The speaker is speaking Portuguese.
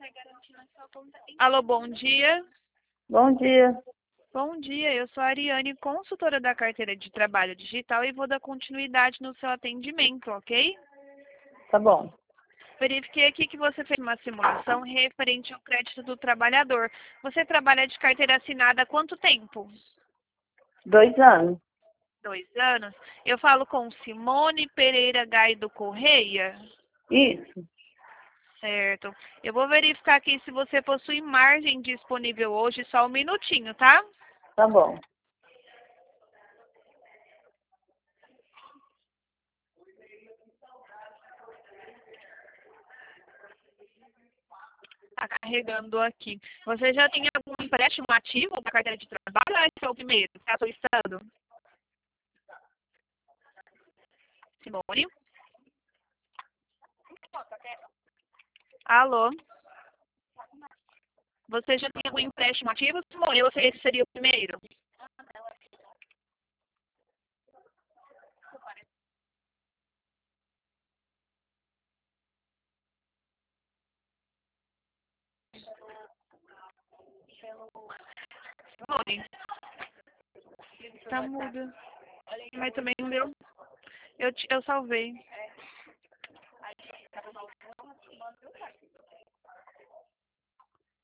Alô, bom dia. Bom dia. Bom dia, eu sou a Ariane, consultora da carteira de trabalho digital e vou dar continuidade no seu atendimento, ok? Tá bom. Verifiquei aqui que você fez uma simulação referente ao crédito do trabalhador. Você trabalha de carteira assinada há quanto tempo? 2 anos. 2 anos. Eu falo com Simone Pereira Gaido Correia. Isso. Certo. Eu vou verificar aqui se você possui margem disponível hoje, só um minutinho, tá? Tá bom. Tá carregando aqui. Você já tem algum empréstimo ativo da carteira de trabalho ou esse é o primeiro que está solicitando? Simone? Alô? Você já tem algum empréstimo ativo, Simone, ou esse seria o primeiro? Simone? Tá muda. Mas também não deu. Eu salvei.